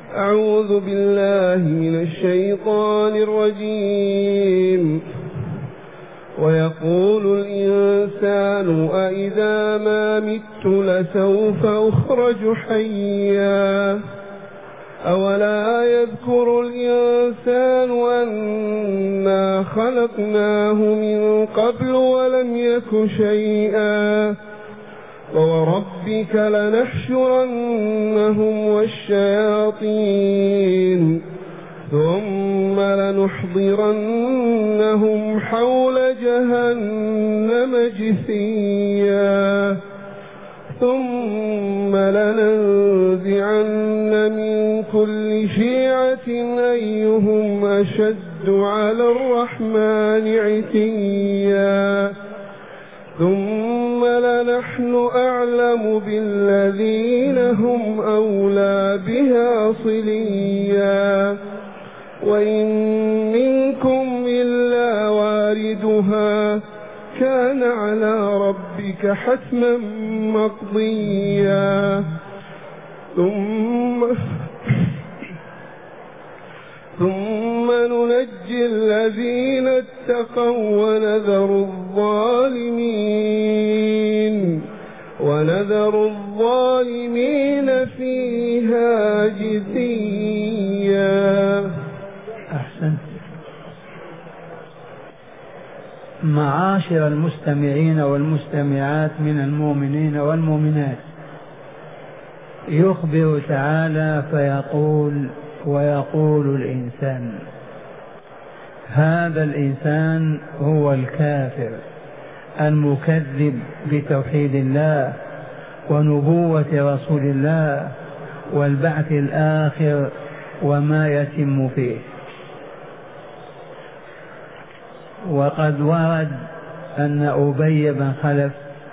أعوذ بالله من الشيطان الرجيم. ويقول الإنسان أإذا ما مت لسوف أخرج حيا أولا يذكر الإنسان أنا خلقناه من قبل ولم يك شيئا ووربك لنحشرنهم والشياطين ثم لنحضرنهم حول جهنم جثيا ثم لننزعن من كل شيعة أيهم أشد على الرحمن عتيا ثم لنحن أعلم بالذين هم أولى بها صليا وإن منكم إلا واردها كان على ربك حتما مقضيا ثم ننجي الذين اتقوا ونذر الظالمين فيها جثيا. أحسنت. معاشر المستمعين والمستمعات من المؤمنين والمؤمنات، يخبر تعالى فيقول ويقول الإنسان، هذا الإنسان هو الكافر المكذب بتوحيد الله ونبوة رسول الله والبعث الآخر وما يتم فيه. وقد ورد أن أبي بن خلف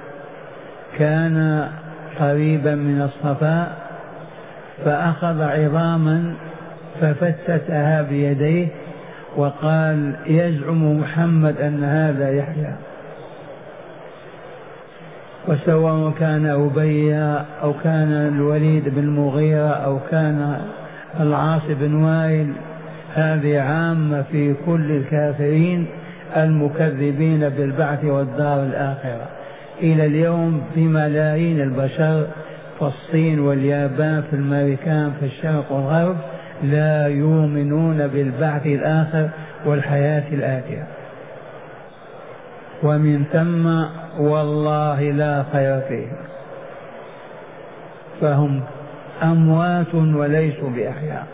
كان قريبا من الصفاء فأخذ عظاما ففتتها بيديه وقال يزعم محمد أن هذا يحيى. وسواء كان أبي أو كان الوليد بن المغيرة أو كان العاص بن وائل، هذه عامة في كل الكافرين المكذبين بالبعث والدار الآخرة. إلى اليوم في ملايين البشر في الصين واليابان في الأمريكان في الشرق والغرب لا يؤمنون بالبعث الآخر والحياة الآتية، ومن ثم والله لا خير فيهم، فهم أموات وليسوا بأحياء.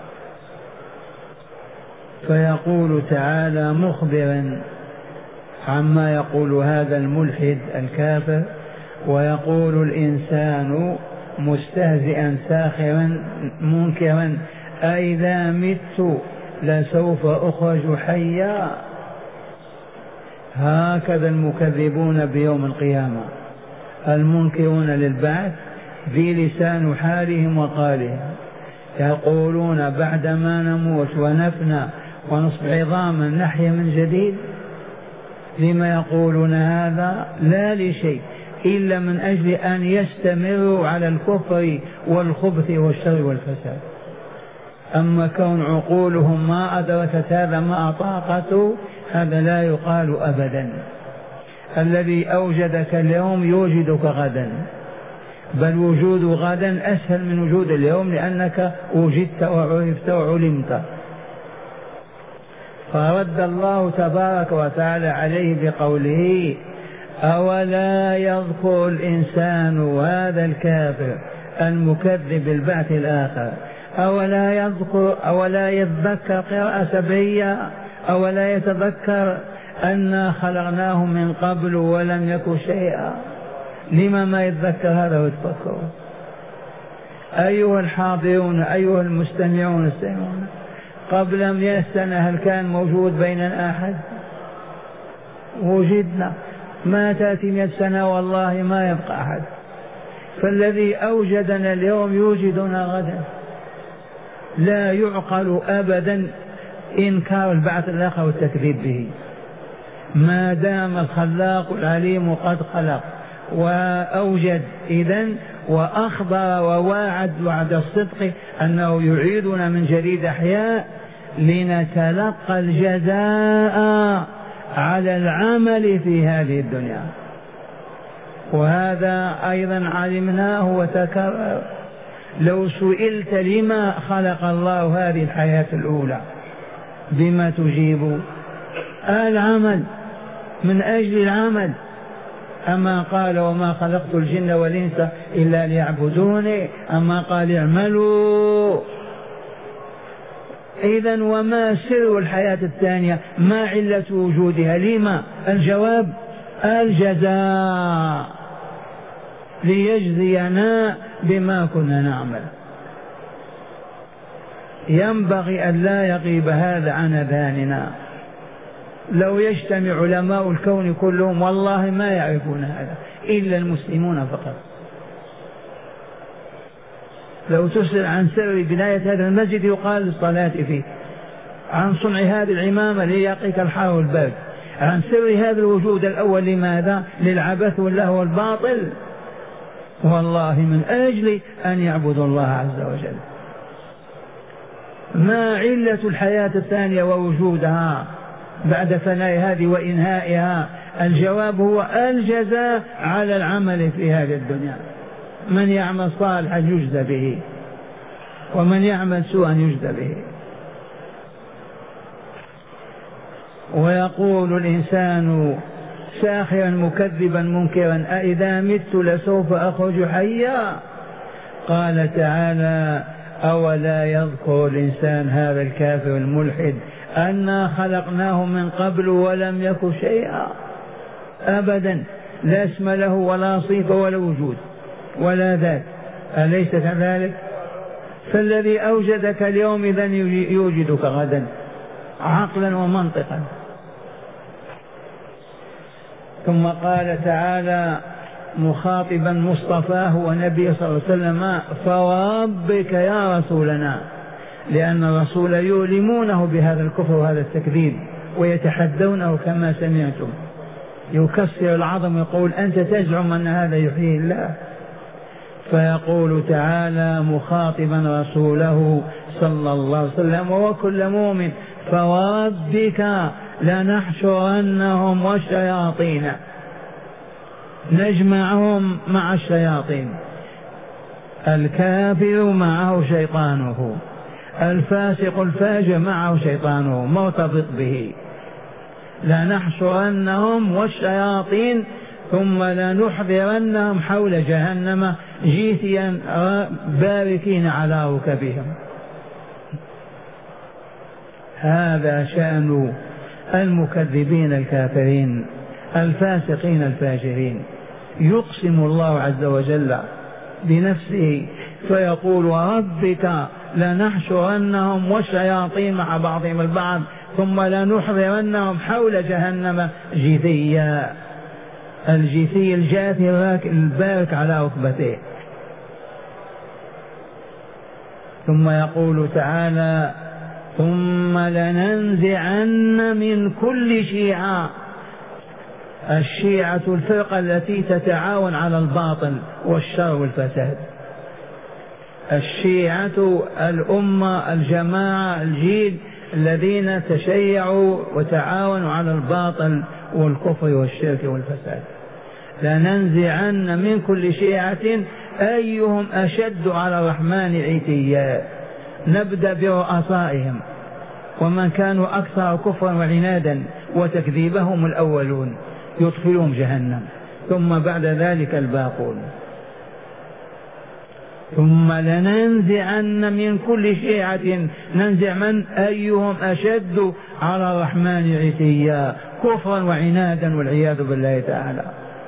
فيقول تعالى مخبرا عما يقول هذا الملحد الكافر، ويقول الإنسان مستهزئا ساخرا منكرا أئذا مت لسوف أخرج حيا. هكذا المكذبون بيوم القيامة المنكرون للبعث بلسان حالهم وقالهم، يقولون بعدما نموت ونفنى ونصبح عظاما نحيا من جديد. لما يقولون هذا؟ لا لشيء إلا من أجل أن يستمروا على الكفر والخبث والشر والفساد. أما كون عقولهم ما أدركت هذا ما أطاقته، هذا لا يقال أبدا. الذي أوجدك اليوم يوجدك غدا، بل وجود غدا أسهل من وجود اليوم لأنك وجدت وعرفت وعلمت. فرد الله تبارك وتعالى عليه بقوله أولا يذكر الإنسان، هذا الكافر المكذب بالبعث الآخر، أولا يذكر أولا يتذكر قراءة سبعية، أولا يتذكر أنا خلقناه من قبل ولم يك شيئا. لما ما يتذكر هذا ويتفكر؟ أيها الحاضرون أيها المستمعون السامعون، قبل 100 سنة هل كان موجود بيننا أحد؟ وجدنا. ما تأتي 100 سنة والله ما يبقى أحد. فالذي أوجدنا اليوم يوجدنا غدا. لا يعقل أبدا إنكار البعث الآخر والتكذيب به، ما دام الخلاق العليم قد خلق وأوجد إذن وأخبر وواعد وعد الصدق أنه يعيدنا من جديد أحياء لنتلقى الجزاء على العمل في هذه الدنيا. وهذا أيضا علمناه وتكرر. لو سئلت لما خلق الله هذه الحياة الأولى بما تجيب؟ العمل، من أجل العمل. أما قال وما خلقت الجن والإنس إلا ليعبدوني، أما قال اعملوا. إذن وما سر الحياة الثانية؟ ما علة وجودها؟ لما؟ الجواب الجزاء، ليجزينا بما كنا نعمل. ينبغي أن لا يغيب هذا عن أذهاننا. لو يجتمع علماء الكون كلهم والله ما يعرفون هذا إلا المسلمون فقط. لو تسأل عن سر بناية هذا المسجد يقال للصلاة فيه، عن صنع هذه العمامة ليقيك الحر والبرد، عن سر هذا الوجود الأول لماذا؟ للعبث واللهو والباطل. والله من أجل أن يعبدوا الله عز وجل. ما علة الحياة الثانية ووجودها بعد فناء هذه وإنهائها؟ الجواب هو الجزاء على العمل في هذه الدنيا. من يعمل صالحا يجزى به، ومن يعمل سوءا يجزى به. ويقول الإنسان ساخرا مكذبا منكرا أإذا مت لسوف أخرج حيا. قال تعالى أولا يذكر الإنسان هذا الكافر الملحد أنا خلقناه من قبل ولم يك شيئا أبدا، لا اسم له ولا صفة ولا وجود ولا ذات، أليس كذلك؟ فالذي أوجدك اليوم إذن يوجدك غدا عقلا ومنطقا. ثم قال تعالى مخاطبا مصطفاه ونبي صلى الله عليه وسلم فوربك يا رسولنا، لأن الرسول يؤلمونه بهذا الكفر وهذا التكذيب ويتحدونه كما سمعتم، يكسر العظم يقول أنت تزعم أن هذا يحيي الله. فيقول تعالى مخاطبا رسوله صلى الله عليه وسلم وكل مؤمن فوربك لنحشرنهم والشياطين، نجمعهم مع الشياطين، الكافر معه شيطانه، الفاسق الفاجر معه شيطانه مرتبط به. لنحشرنهم والشياطين ثم لنحضرنهم حول جهنم جيثيا باركين على ركبهم. هذا شأن المكذبين الكافرين الفاسقين الفاجرين. يقسم الله عز وجل بنفسه فيقول وربك لنحشرنهم والشياطين مع بعضهم البعض ثم لنحضرنهم حول جهنم جثيا. الجثي الجاثي البارك على ركبته. ثم يقول تعالى ثم لننزعن من كل شيعة. الشيعة الفرقة التي تتعاون على الباطل والشر والفساد. الشيعة الأمة الجماعة الجيل الذين تشيعوا وتعاونوا على الباطل والكفر والشرك والفساد. لننزعن من كل شيعة أيهم أشد على الرحمن عتيا. نبدأ برؤسائهم ومن كانوا أكثر كفرا وعنادا وتكذيبهم الأولون يدخلهم جهنم، ثم بعد ذلك الباقون. ثم لننزعن من كل شيعة، ننزع من أيهم أشد على الرحمن عتيا كفرا وعنادا والعياذ بالله تعالى.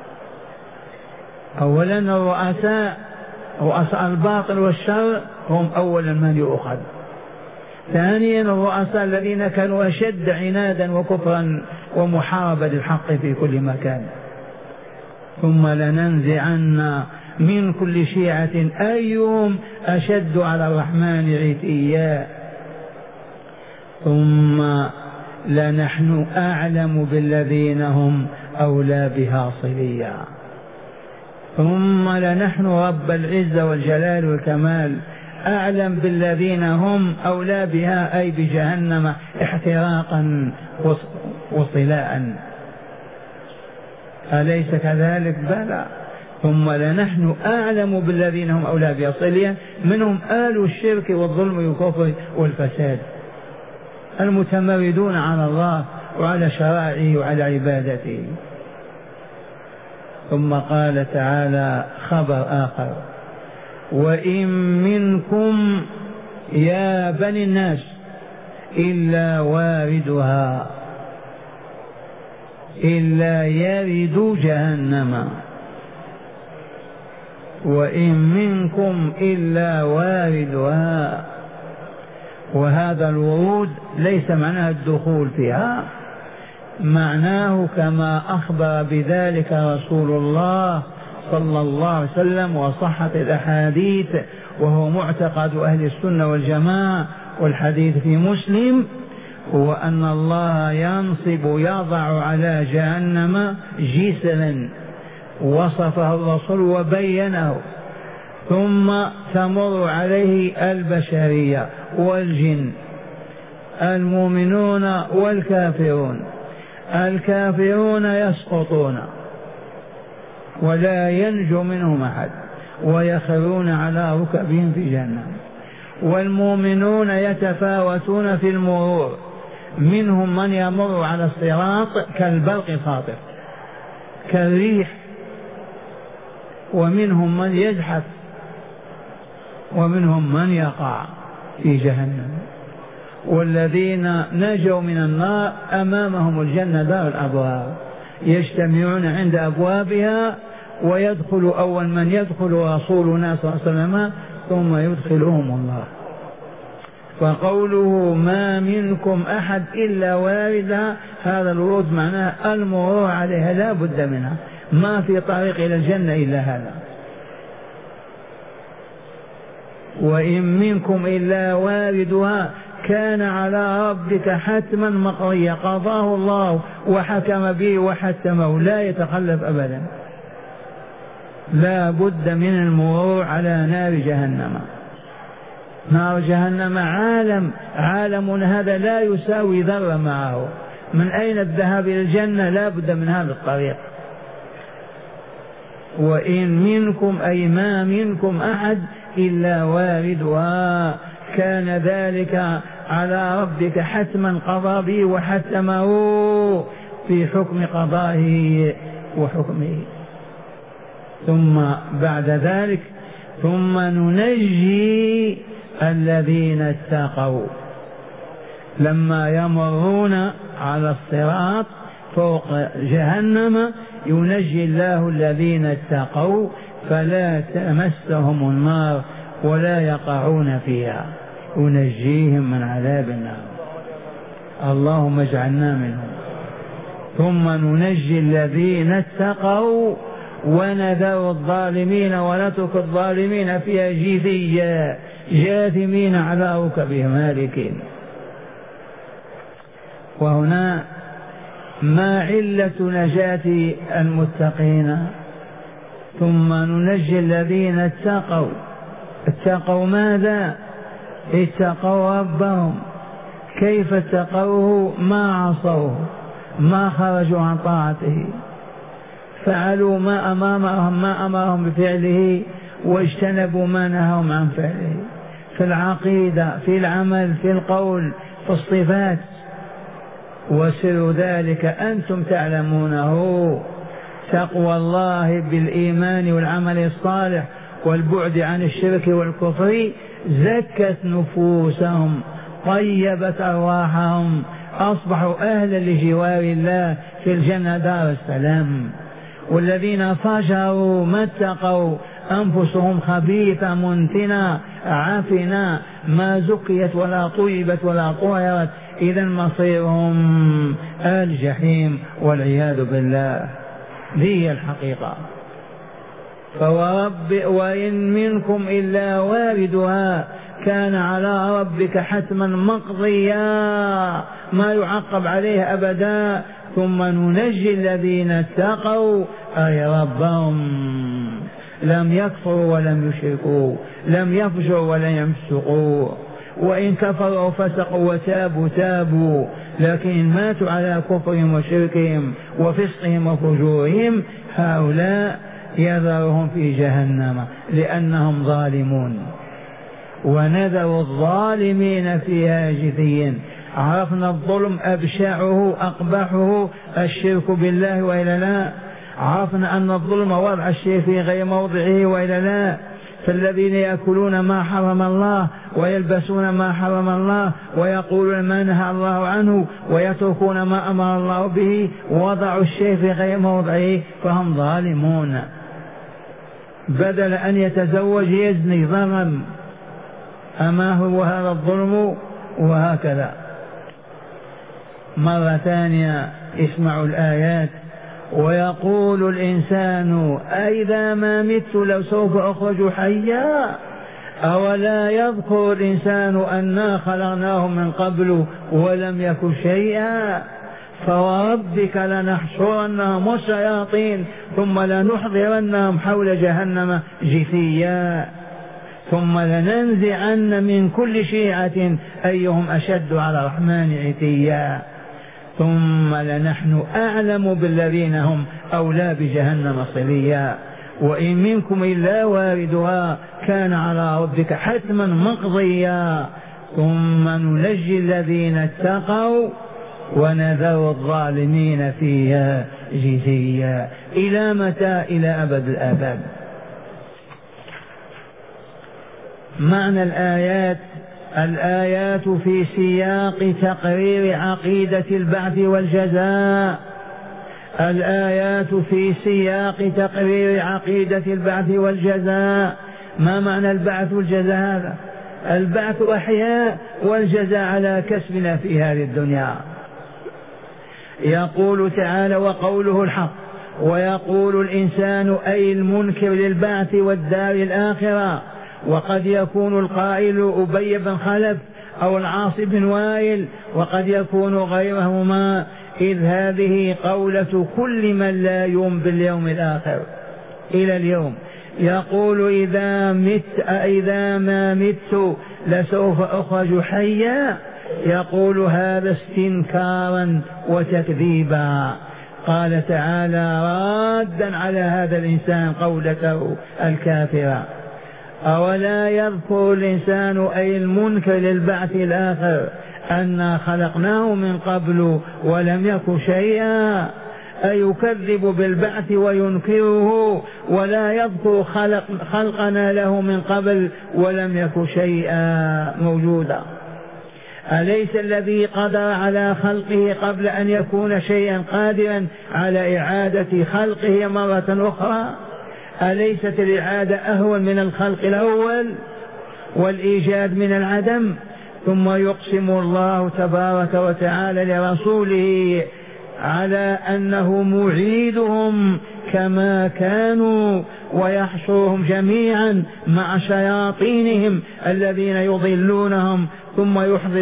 أولا الرؤساء رؤساء الباطل والشر هم أولا من يؤخذ. ثانيا الرؤساء الذين كانوا أشد عنادا وكفرا ومحاربة للحق في كل مكان. ثم لننزعن من كل شيعة أيهم أشد على الرحمن عتيا ثم لنحن أعلم بالذين هم أولى بها صليا. ثم لنحن رب العزة والجلال والكمال أعلم بالذين هم أولى بها، أي بجهنم احتراقا وصلاء. أليس كذلك؟ بلى. ثم لنحن أعلم بالذين هم أولى بها صليا، منهم آل الشرك والظلم والكفر والفساد، المتمردون على الله وعلى شرائعه وعلى عبادته. ثم قال تعالى خبر آخر: وإن منكم يا بني الناس إلا واردها إلا يرد جهنم. وإن منكم إلا واردها، وهذا الورود ليس معناه الدخول فيها، معناه كما أخبر بذلك رسول الله صلى الله عليه وسلم وصحت الأحاديث، وهو معتقد أهل السنة والجماعة، والحديث في مسلم، هو أن الله يضع على جهنم جسرا وصفه الرسول وبينه، ثم تمر عليه البشرية والجن، المؤمنون والكافرون. الكافرون يسقطون ولا ينجو منهم أحد ويخرون على ركبهم في جهنم، والمؤمنون يتفاوتون في المرور، منهم من يمر على الصراط كالبرق الخاطف كالريح، ومنهم من يزحف، ومنهم من يقع في جهنم. والذين نجوا من النار أمامهم الجنة دار الأبواب، يجتمعون عند أبوابها، ويدخل أول من يدخل رسولنا صلى الله عليه وسلم، ثم يدخلهم الله. فقوله ما منكم أحد إلا واردها، هذا الورود معناه المرور عليها، لا بد منها، ما في طريق إلى الجنة إلا هذا. وإن منكم إلا واردها كان على ربك حتما مقضيا، قضاه الله وحكم به وحتمه، لا يتخلف أبدا، لا بد من المرور على نار جهنم. نار جهنم عالم هذا لا يساوي ذرة معه، من أين الذهاب إلى الجنة؟ لا بد من هذا الطريق. وإن منكم أي ما منكم أحد إلا واردها كان ذلك على ربك حتما، قضى به وحتمه في حكم قضائه وحكمه. ثم بعد ذلك ثم ننجي الذين اتقوا، لما يمرون على الصراط فوق جهنم ينجي الله الذين اتقوا فلا تمسهم النار ولا يقعون فيها، ينجيهم من عذاب النار. اللهم اجعلنا منهم. ثم ننجي الذين اتقوا ونذر الظالمين ونترك الظالمين فيها جثيا جاثمين على ركبهم هالكين. وهنا ما علة نجاة المتقين؟ ثم ننجي الذين اتقوا. اتقوا ماذا؟ اتقوا ربهم. كيف اتقوه؟ ما عصوه، ما خرجوا عن طاعته، فعلوا ما أمرهم بفعله واجتنبوا ما نهاهم عن فعله، في العقيدة، في العمل، في القول، في الصفات. وسر ذلك أنتم تعلمونه، تقوى الله بالإيمان والعمل الصالح والبعد عن الشرك والكفر زكت نفوسهم، طيبت أرواحهم، أصبحوا أهلا لجوار الله في الجنة دار السلام. والذين فجروا ما اتقوا أنفسهم خبيثة منتنة عفنة، ما زكيت ولا طيبت ولا طهرت، إذا مصيرهم الجحيم والعياذ بالله. ذي الحقيقة. فورب وإن منكم إلا واردها كان على ربك حتما مقضيا، ما يعقب عليه أبدا. ثم ننجي الذين اتقوا أي ربهم لم يكفروا ولم يشركوا، لم يفجروا ولم يفسقوا، وإن كفروا وفسقوا وتابوا تابوا، لكن ماتوا على كفرهم وشركهم وفسقهم وفجورهم هؤلاء يذرهم في جهنم لأنهم ظالمون. ونذر الظالمين فيها جثيا. عرفنا الظلم أبشعه أقبحه الشرك بالله وإلا لا؟ عرفنا أن الظلم وضع الشيء في غير موضعه وإلا لا؟ فالذين يأكلون ما حرم الله ويلبسون ما حرم الله ويقولون ما نهى الله عنه ويتركون ما أمر الله به ووضعوا الشيء في غير موضعه فهم ظالمون. بدل أن يتزوج يزني ظلم. أما هو هذا الظلم؟ وهكذا. مرة ثانية اسمعوا الآيات. ويقول الإنسان أإذا ما مت لو سوف أخرج حيا أولا يذكر الإنسان أنا خلقناه من قبل ولم يكن شيئا فوربك لنحشرنهم والشياطين ثم لنحضرنهم حول جهنم جثيا ثم لننزعن من كل شيعة أيهم أشد على الرحمن عتيا ثم لنحن أعلم بالذين هم أولى بجهنم صليا وإن منكم إلا واردها كان على ربك حتما مقضيا ثم ننجي الذين اتقوا ونذر الظالمين فيها جثيا. إلى متى؟ إلى أبد الآباد. معنى الآيات: الآيات في سياق تقرير عقيدة البعث والجزاء. الآيات في سياق تقرير عقيدة البعث والجزاء. ما معنى البعث والجزاء هذا؟ البعث أحياء والجزاء على كسبنا في هذه الدنيا. يقول تعالى وقوله الحق: ويقول الإنسان أي المنكر للبعث والدار الآخرة. وقد يكون القائل أبي بن خلف أو العاص بن وائل وقد يكون غيرهما، إذ هذه قولة كل من لا يؤمن باليوم الآخر إلى اليوم. يقول إذا ما مت لسوف أخرج حيا، يقول هذا استنكارا وتكذيبا. قال تعالى رادا على هذا الإنسان قولته الكافرة: أولا يذكر الإنسان أي المنكر للبعث الآخر أنا خلقناه من قبل ولم يك شيئا، أي يكذب بالبعث وينكره ولا يذكر خلقنا له من قبل ولم يك شيئا موجودا. أليس الذي قدر على خلقه قبل أن يكون شيئا قادرا على إعادة خلقه مرة أخرى؟ أليست الإعادة أهون من الخلق الأول والإيجاد من العدم؟ ثم يقسم الله تبارك وتعالى لرسوله على أنه معيدهم كما كانوا ويحشرهم جميعا مع شياطينهم الذين يضلونهم ثم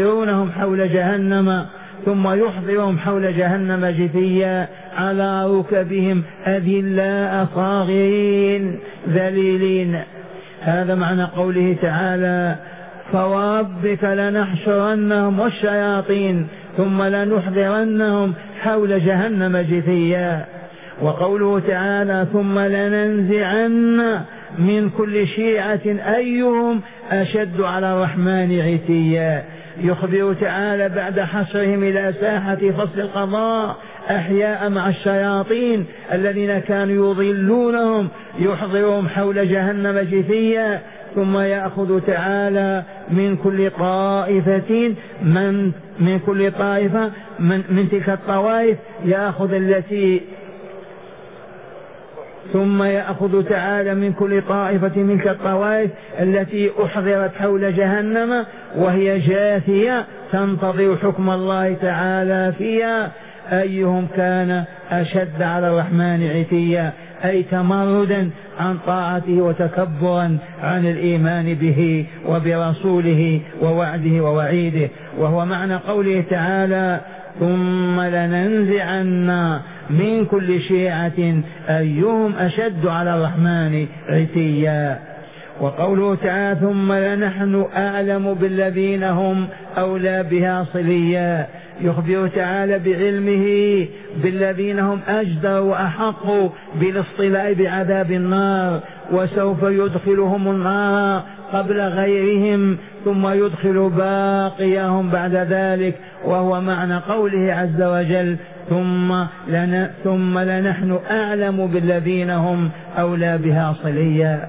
يحضرهم حول جهنم جثيا على ركبهم أذلاء صاغرين ذليلين. هذا معنى قوله تعالى: فوربك لنحشرنهم والشياطين ثم لنحضرنهم حول جهنم جثيا. وقوله تعالى: ثم لننزعن من كل شيعة أيهم أشد على الرحمن عتيا. يخبر تعالى بعد حشرهم إلى ساحة فصل القضاء أحياء مع الشياطين الذين كانوا يضلونهم يحضرهم حول جهنم جثيا، ثم يأخذ تعالى من كل طائفة من تلك الطوائف ثم يأخذ تعالى من كل طائفة منك الطوائف التي أحضرت حول جهنم وهي جاثية تنتظر حكم الله تعالى فيها أيهم كان أشد على الرحمن عتيا، أي تمردا عن طاعته وتكبرا عن الإيمان به وبرسوله ووعده ووعيده. وهو معنى قوله تعالى: ثم لننزعن من كل شيعة أيهم أشد على الرحمن عتيا. وقوله تعالى ثم لنحن أعلم بالذين هم أولى بها صليا، يخبر تعالى بعلمه بالذين هم أجدر وأحق بالاصطلاء بعذاب النار، وسوف يدخلهم النار قبل غيرهم ثم يدخل باقيهم بعد ذلك، وهو معنى قوله عز وجل ثم لنحن أعلم بالذين هم أولى بها صليا.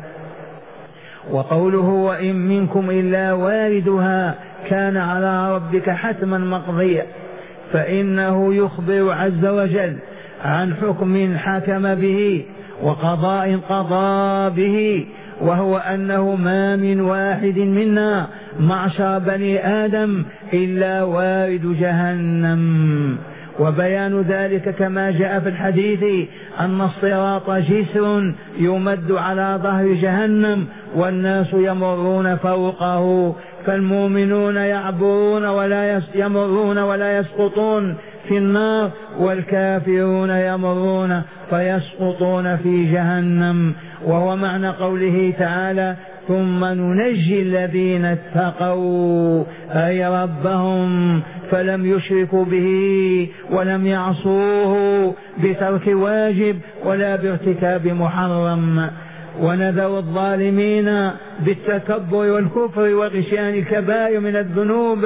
وقوله وإن منكم إلا واردها كان على ربك حتما مقضيا، فإنه يخبر عز وجل عن حكم حكم به وقضاء قضى به، وهو أنه ما من واحد منا معشر بني آدم إلا وارد جهنم. وبيان ذلك كما جاء في الحديث أن الصراط جسر يمد على ظهر جهنم والناس يمرون فوقه، فالمؤمنون يعبرون يمرون ولا يسقطون في النار، والكافرون يمرون فيسقطون في جهنم. وهو معنى قوله تعالى ثم ننجي الذين اتقوا أي ربهم فلم يشركوا به ولم يعصوه بترك واجب ولا بارتكاب محرم، ونذر الظالمين بالتكبر والكفر وغشيان الكبائر من الذنوب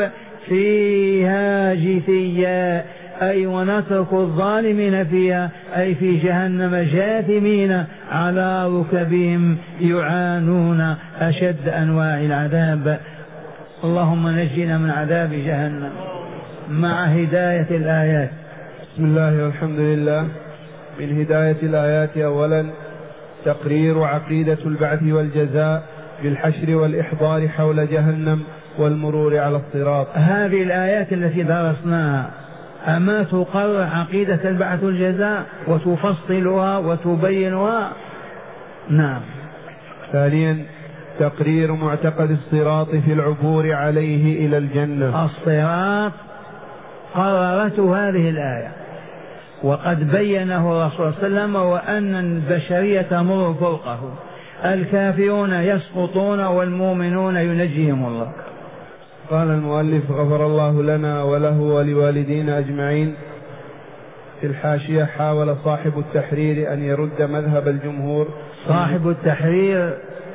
فيها جثيا، أي ونترك الظالمين فيها أي في جهنم جاثمين على ركبهم يعانون أشد أنواع العذاب. اللهم نجنا من عذاب جهنم. مع هداية الآيات. بسم الله والحمد لله. من هداية الآيات أولا تقرير عقيدة البعث والجزاء بالحشر والإحضار حول جهنم والمرور على الصراط. هذه الآيات التي درسناها أما تقرر عقيدة البعث والجزاء وتفصلها وتبينها؟ نعم. ثانيا تقرير معتقد الصراط في العبور عليه إلى الجنة. الصراط قررته هذه الآية، وقد بينه الرسول صلى الله عليه وسلم، وأن البشرية تمر فوقه، الكافرون يسقطون والمؤمنون ينجيهم الله. قال المؤلف غفر الله لنا وله ولوالدينا أجمعين في الحاشية حاول صاحب التحرير أن يرد مذهب الجمهور. صاحب التحرير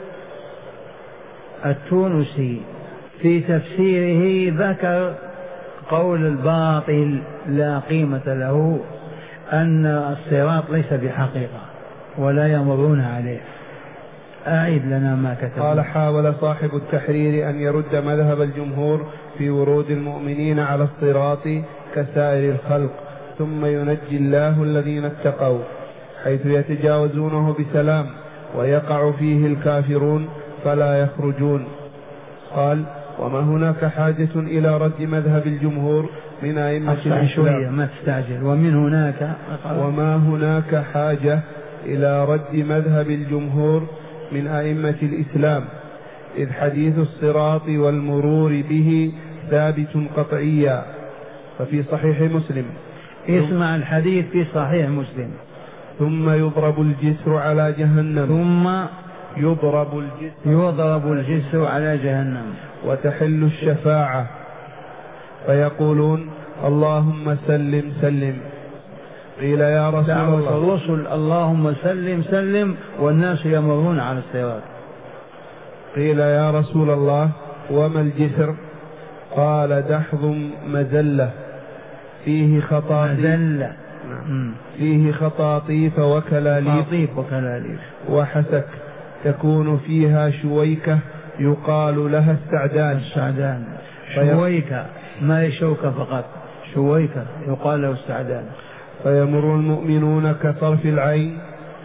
التونسي في تفسيره ذكر قول الباطل لا قيمة له، أن الصراط ليس بحقيقة ولا يمرون عليه. أعيد لنا ما كتب. قال حاول صاحب التحرير أن يرد مذهب الجمهور في ورود المؤمنين على الصراط كسائر الخلق، ثم ينجي الله الذين اتقوا حيث يتجاوزونه بسلام ويقع فيه الكافرون فلا يخرجون. قال وما هناك حاجة إلى رد مذهب الجمهور من أئمة الإسلام. ما تستعجل. وما هناك حاجة إلى رد مذهب الجمهور من أئمة الإسلام، إذ حديث الصراط والمرور به ثابت قطعيا. ففي صحيح مسلم، اسمع الحديث في صحيح مسلم، ثم يضرب الجسر على جهنم، ثم يضرب الجسر على جهنم، وتحل الشفاعة فيقولون اللهم سلم سلم. قيل يا رسول الله، الرسل اللهم سلم سلم والناس يمرون على الصراط. قيل يا رسول الله وما الجسر؟ قال دحض مزلة فيه خطاطيف وكلاليف وحسك تكون فيها شويكة يقال لها السعدان. شويكة ما هي شوكة فقط، شويكة يقال له السعدان. فيمر المؤمنون كطرف العين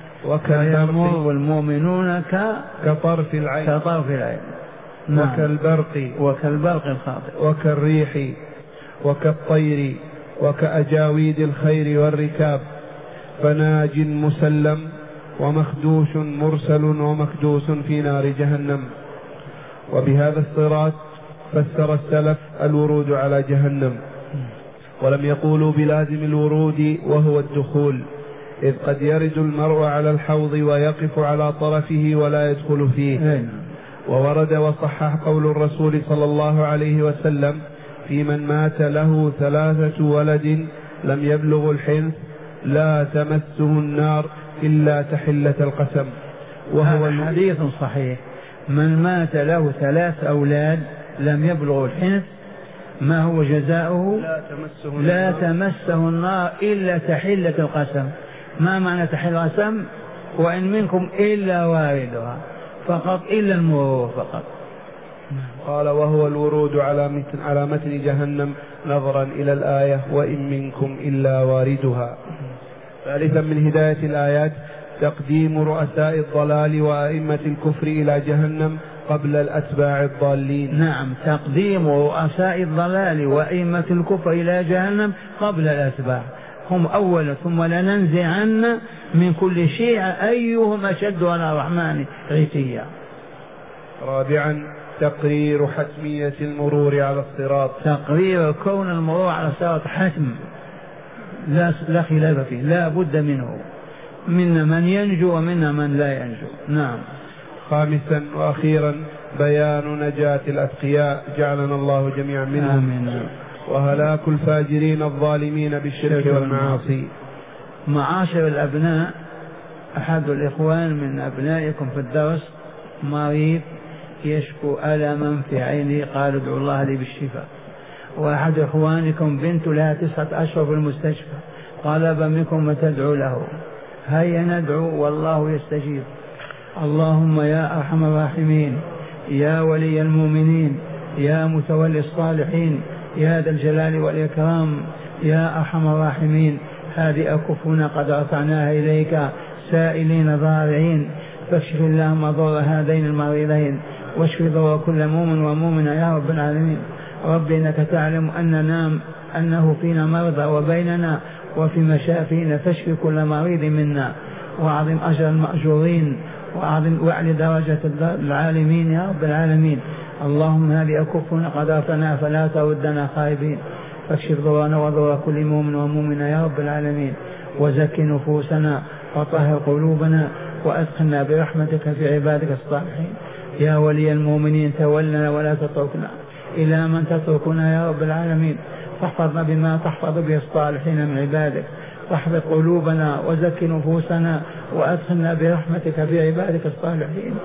والمؤمنون كطرف العين نعم. وكالبرق الخاطئ وكالريح وكالطير وكأجاويد الخير والركاب، فناج مسلم ومخدوش مرسل ومكدوس في نار جهنم. وبهذا الصراط فسر السلف الورود على جهنم. ولم يقولوا بلازم الورود وهو الدخول، إذ قد يرد المرء على الحوض ويقف على طرفه ولا يدخل فيه. وورد وصحح قول الرسول صلى الله عليه وسلم في من مات له 3 ولد لم يبلغ الحنث لا تمسه النار إلا تحلة القسم، وهو حديث صحيح. من مات له 3 أولاد لم يبلغ الحنث ما هو جزاؤه؟ لا تمسه النار إلا تحلة القسم. ما معنى تحلة القسم؟ وإن منكم إلا واردها، فقط إلا المرور فقط. قال وهو الورود على متن جهنم نظرا إلى الآية وإن منكم إلا واردها. ثالثا من هداية الآيات تقديم رؤساء الضلال وأئمة الكفر إلى جهنم قبل الأتباع الضالين. نعم، تقديم رؤساء الضلال وأئمة الكفر إلى جهنم قبل الأتباع، هم أول، ثم لننزعن من كل شيعة أيهم أشد على الرحمن عتيا. رابعا تقرير حتمية المرور على الصراط، تقرير كون المرور على الصراط حتم لا خلاف فيه، لا بد منه، منا من ينجو ومنا من لا ينجو. نعم. خامسا وأخيرا بيان نجاة الأتقياء جعلنا الله جميعا منهم. آمين. وهلاك الفاجرين الظالمين بالشرك والمعاصي. معاشر الأبناء، أحد الإخوان من أبنائكم في الدرس مريض يشكو ألما في عينه، قالوا ادعوا الله لي بالشفاء. وأحد إخوانكم بنت لها 9 أشهر في المستشفى، طلب منكم تدعو له. هيا ندعو والله يستجيب. اللهم يا أرحم الراحمين، يا ولي المؤمنين، يا متولي الصالحين، يا ذا الجلال والإكرام، يا أرحم الراحمين، هذه أكفنا قد رفعناها إليك سائلين ضارعين، فاكشف اللهم ضر هذين المريضين واشف ضر كل مؤمن ومؤمنة يا رب العالمين. رب إنك تعلم أنه فينا مرضى وبيننا وفي مشافينا، فاشف كل مريض منا وأعظم أجر المأجورين واعلي درجة العالمين يا رب العالمين. اللهم هذه أكفنا قد رفعناها فلا تردنا خائبين، فاكشف ضرنا وضر كل مؤمن ومؤمنة يا رب العالمين، وزكي نفوسنا وطهر قلوبنا وأدخلنا برحمتك في عبادك الصالحين. يا ولي المؤمنين تولنا ولا تتركنا إلى من تتركنا يا رب العالمين، فاحفظنا بما تحفظ به الصالحين من عبادك، واحفظ قلوبنا وزكي نفوسنا وأدخلنا برحمتك في عبادك الصالحين.